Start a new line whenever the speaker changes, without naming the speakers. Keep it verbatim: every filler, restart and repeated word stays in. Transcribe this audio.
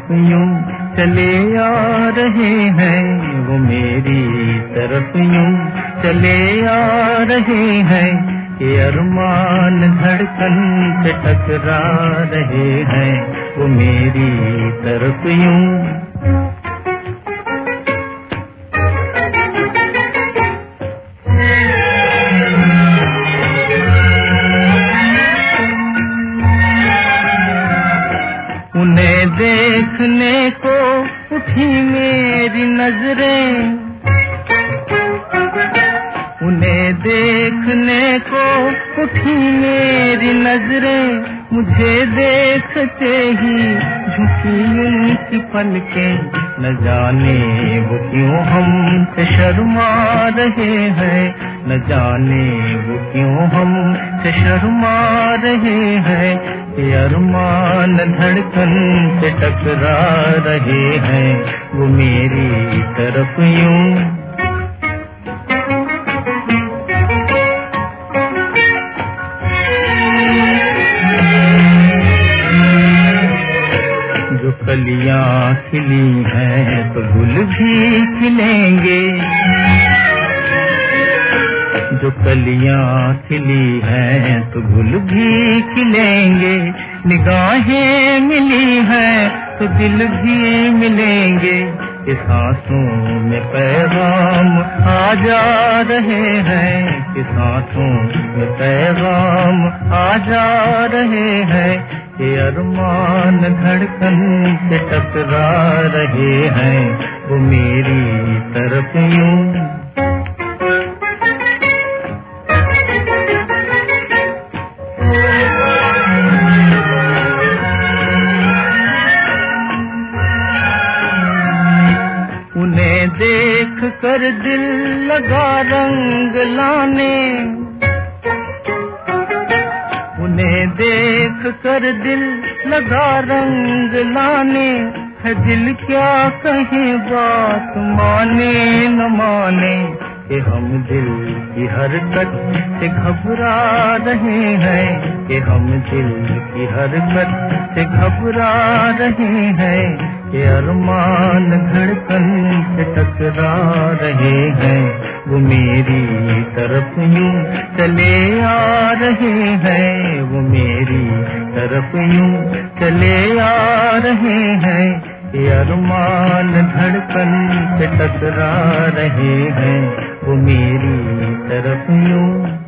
तरफ यूं चले आ रहे हैं, वो मेरी तरफ यूं चले आ रहे हैं, ये अरमान धड़कन से टकरा रहे हैं, वो मेरी तरफ यूं। उन्हें देखने को उठी मेरी नजरें, उन्हें देखने को उठी मेरी नजरें, मुझे देखते ही झुकी उनकी पलकें, न जाने वो क्यों हमसे शर्मा रहे हैं, न जाने वो क्यों हमसे शर्मा रहे हैं, ये अरमान धड़कन से टकरा रहे हैं, वो मेरी तरफ यूं। जो कलियां खिली हैं तो गुल भी खिलेंगे, जो कलियां खिली हैं तो गुल भी खिलेंगे, निगाहें मिली हैं तो दिल भी मिलेंगे, इस सांसों में पैगाम आ जा रहे हैं, इस सांसों में पैगाम आ जा रहे हैं, ये अरमान धड़कन से टकरा रहे हैं, वो मेरी तरफ यूं। उन्हें देख कर दिल लगा रंग लाने, उन्हें देख कर दिल लगा रंग लाने, है दिल क्या कहे बात माने न माने, कि हम दिल की हरकत से घबरा रहे हैं, कि हम दिल की हरकत से घबरा रहे हैं, कि अरमान धड़कन से टकरा रहे हैं, वो मेरी तरफ यूं चले आ रहे हैं, वो मेरी तरफ यूं चले आ रहे हैं, ये अरमान धड़कन से टकरा रहे हैं, वो मेरी तरफ यूं।